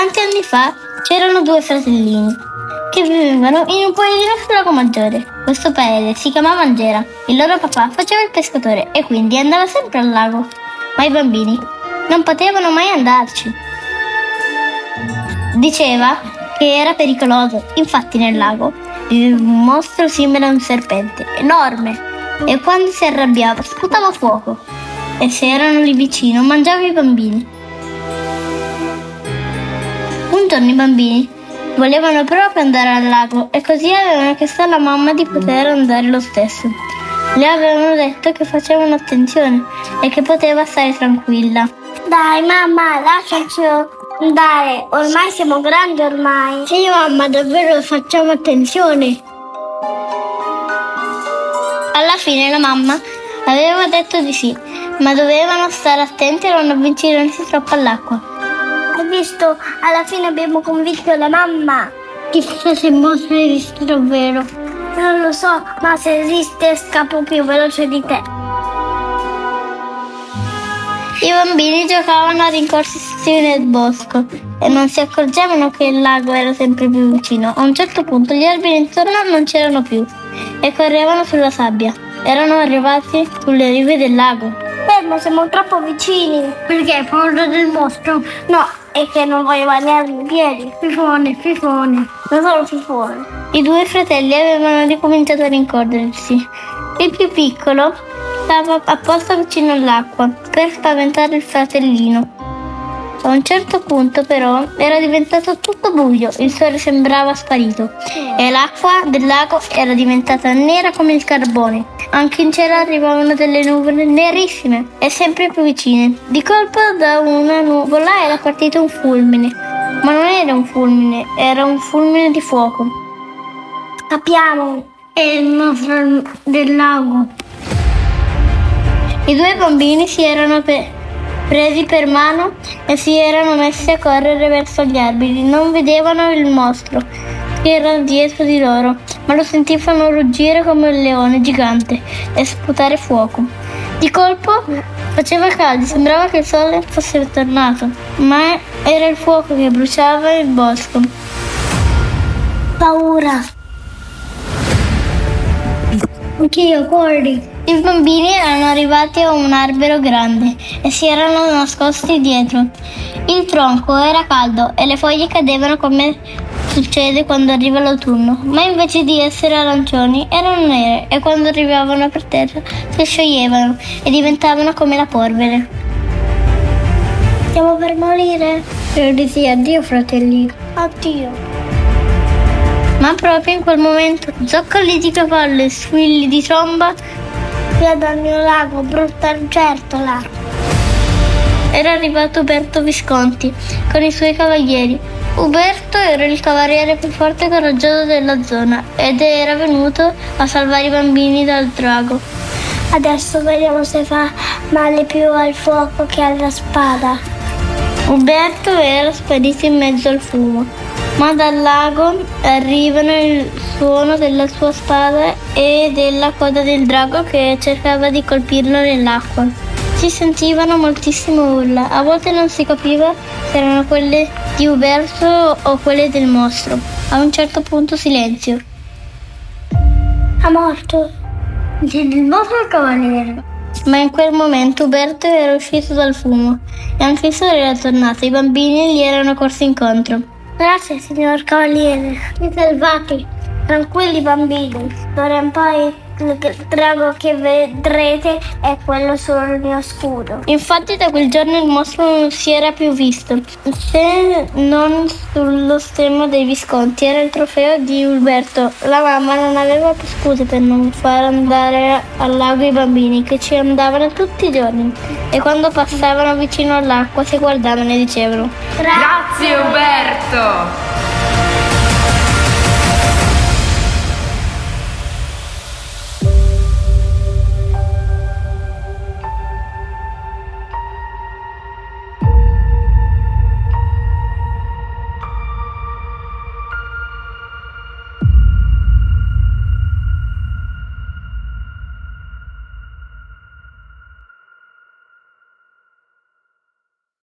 Tanti anni fa c'erano due fratellini che vivevano in un paesino sul lago Maggiore. Questo paese si chiamava Angera. Il loro papà faceva il pescatore e quindi andava sempre al lago. Ma i bambini non potevano mai andarci. Diceva che era pericoloso. Infatti nel lago viveva un mostro simile a un serpente, enorme, e quando si arrabbiava sputava fuoco. E se erano lì vicino mangiava i bambini. Un giorno i bambini volevano proprio andare al lago e così avevano chiesto alla mamma di poter andare lo stesso. Le avevano detto che facevano attenzione e che poteva stare tranquilla. Dai mamma, lasciaci andare, ormai siamo grandi ormai. Sì mamma, davvero facciamo attenzione. Alla fine la mamma aveva detto di sì, ma dovevano stare attenti a non avvicinarsi troppo all'acqua. Hai visto? Alla fine abbiamo convinto la mamma. Chissà se il mostro esiste davvero. Non lo so, ma se esiste scappo più veloce di te. I bambini giocavano a rincorsi nel bosco e non si accorgevano che il lago era sempre più vicino. A un certo punto gli alberi intorno non c'erano più e correvano sulla sabbia. Erano arrivati sulle rive del lago. Fermo, siamo troppo vicini. Perché hai paura del mostro? No, è che non voglio bagnarmi in piedi. Fifone. Non sono fifone. I due fratelli avevano ricominciato a rincorrersi. Il più piccolo stava apposta vicino all'acqua per spaventare il fratellino. A un certo punto però era diventato tutto buio, il sole sembrava sparito e l'acqua del lago era diventata nera come il carbone. Anche in cielo arrivavano delle nuvole nerissime e sempre più vicine. Di colpo da una nuvola era partito un fulmine, ma non era un fulmine, era un fulmine di fuoco. Capiamo, è il mostro del lago. I due bambini si erano presi per mano e si erano messi a correre verso gli alberi. Non vedevano il mostro che era dietro di loro, ma lo sentivano ruggire come un leone gigante e sputare fuoco. Di colpo faceva caldo, sembrava che il sole fosse tornato, ma era il fuoco che bruciava il bosco. Paura. Anch'io, corri. I bambini erano arrivati a un albero grande e si erano nascosti dietro. Il tronco era caldo e le foglie cadevano come succede quando arriva l'autunno, ma invece di essere arancioni erano nere e quando arrivavano per terra si scioglievano e diventavano come la polvere. Stiamo per morire? Io di sì, addio fratelli. Addio. Ma proprio in quel momento zoccoli di cavallo e squilli di tromba via dal mio lago, brutta lucertola. Era arrivato Uberto Visconti con i suoi cavalieri. Uberto era il cavaliere più forte e coraggioso della zona ed era venuto a salvare i bambini dal drago. Adesso vediamo se fa male più al fuoco che alla spada. Uberto era sparito in mezzo al fumo, ma dal lago arrivano il suono della sua spada e della coda del drago che cercava di colpirlo nell'acqua. Si sentivano moltissime urla, a volte non si capiva se erano quelle di Uberto o quelle del mostro. A un certo punto silenzio. Ha morto. C'è del mostro il cavaliere. Ma in quel momento Uberto era uscito dal fumo e anche il sole era tornato. I bambini gli erano corsi incontro. Grazie, signor cavaliere. Mi salvati. Tranquilli bambini. D'ora in poi il drago che vedrete è quello sul mio scudo. Infatti da quel giorno il mostro non si era più visto, se non sullo stemma dei Visconti. Era il trofeo di Uberto. La mamma non aveva più scuse per non far andare al lago i bambini, che ci andavano tutti i giorni, e quando passavano vicino all'acqua si guardavano e dicevano: Grazie Uberto!